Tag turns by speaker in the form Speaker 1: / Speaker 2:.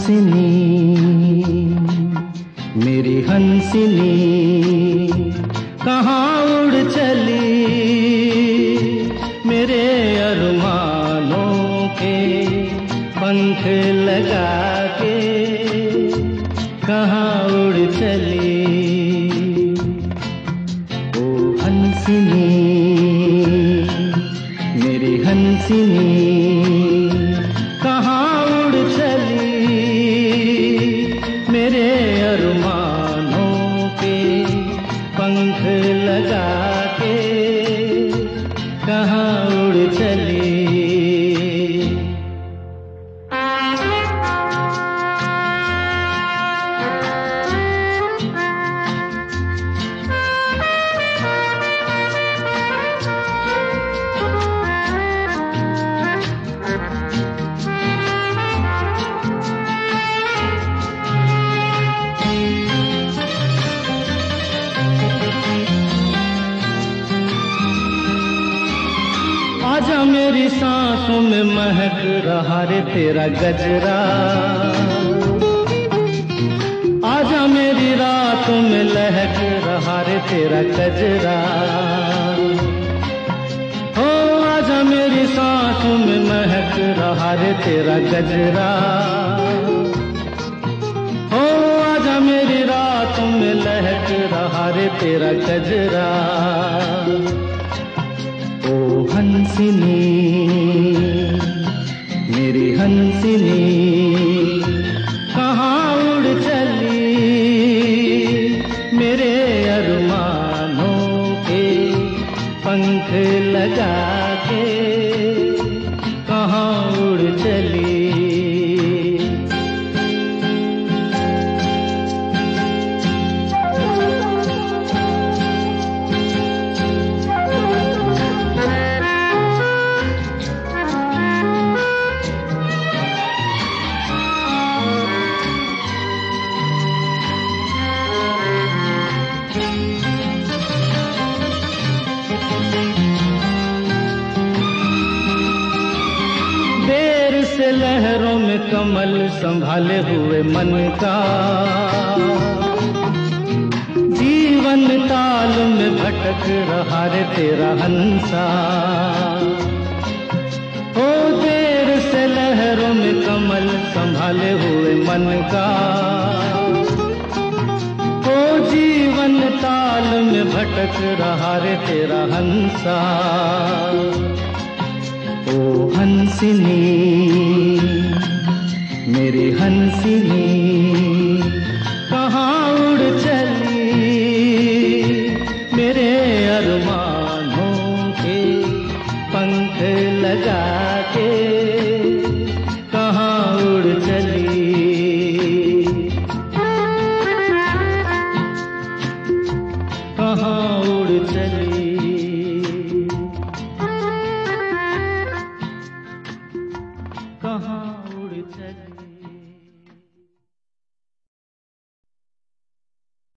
Speaker 1: हंसनी, मेरी हंसनी कहाँ उड़ चली, मेरे अरमानों के पंख लगा के कहाँ उड़ चली। ओ हंसनी, मेरी हंसनी कहाँ उड़ चली, मेरे अरमानों के पंख लगा के कहाँ उड़ चली। आजा मेरी सांसों में महक रहा रे तेरा गजरा, आजा मेरी रातों में लहक रहा रे तेरा गजरा। हो आजा मेरी सांसों में महक रहा रे तेरा गजरा। हो आजा मेरी रातों में लहक रहा रे तेरा गजरा। ओ हंसनी, मेरी हंसनी कहाँ उड़ चली, मेरे अरमानों के पंख लगा के कहाँ उड़ चली। देर से लहरों में कमल संभाले हुए मन का, जीवन ताल में भटक रहा रे तेरा हंसा। ओ देर से लहरों में कमल संभाले हुए मन का, ओ जीवन ताल में भटक रहा रे तेरा हंसा। ओ हंसनी, मेरी हंसनी कहाँ उड़ चली, मेरे अरमानों के पंख लगा के कहाँ उड़ चली। कहाँ उड़ चली, कहाँ उड़ चली।